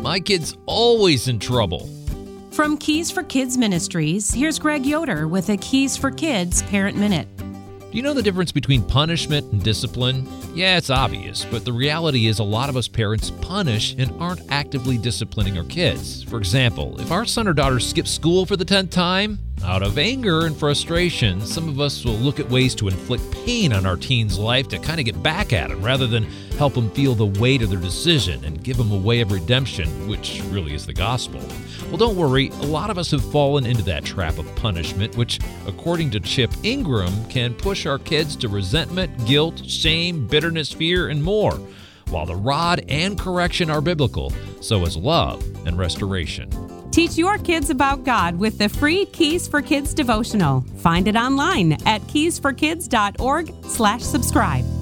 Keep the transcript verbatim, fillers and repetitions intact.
My kid's always in trouble. From Keys for Kids Ministries, here's Greg Yoder with a Keys for Kids Parent Minute. Do you know the difference between punishment and discipline? Yeah, it's obvious, but the reality is a lot of us parents punish and aren't actively disciplining our kids. For example, if our son or daughter skips school for the tenth time, out of anger and frustration, some of us will look at ways to inflict pain on our teen's life to kind of get back at them rather than help them feel the weight of their decision and give them a way of redemption, which really is the gospel. Well, don't worry, a lot of us have fallen into that trap of punishment, which, according to Chip Ingram, can push our kids to resentment, guilt, shame, bitterness, fear, and more. While the rod and correction are biblical, so is love and restoration. Teach your kids about God with the free Keys for Kids devotional. Find it online at keys for kids dot org slash subscribe.